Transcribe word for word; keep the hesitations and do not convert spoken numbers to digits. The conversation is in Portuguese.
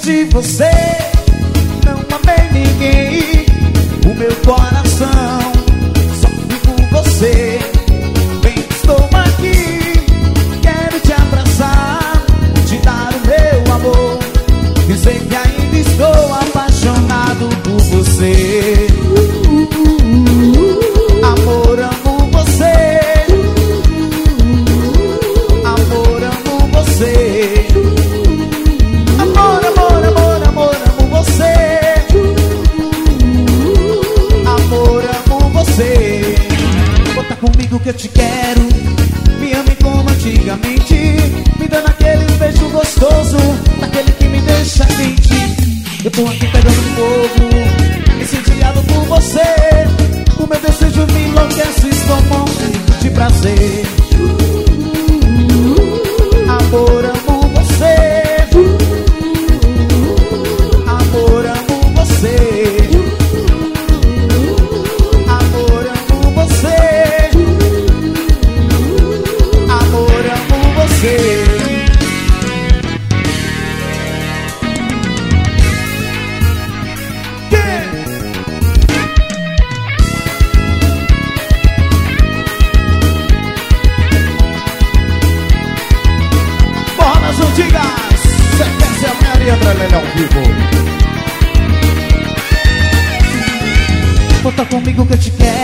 de você não amei ninguém. O meu coração só vive por você. Bem, estou aqui, quero te abraçar, te dar o meu amor, dizer que ainda estou apaixonado por você. Amor, amo você. Amor, amo você. Amor, amor, amor, amor, amo você. Amor, amo você. Conta comigo que eu te quero. Me ame como antigamente, me dando aquele beijo gostoso, daquele que me deixa quente. Eu tô aqui pegando fogo, incendiado por você. O meu desejo me enlouquece, estou morrendo de prazer. Amor, amo você. Amor, amo você. Amor, amo você. Amor, amo você. Antigas, sequência Maria André ao vivo. Conta comigo que eu te quero.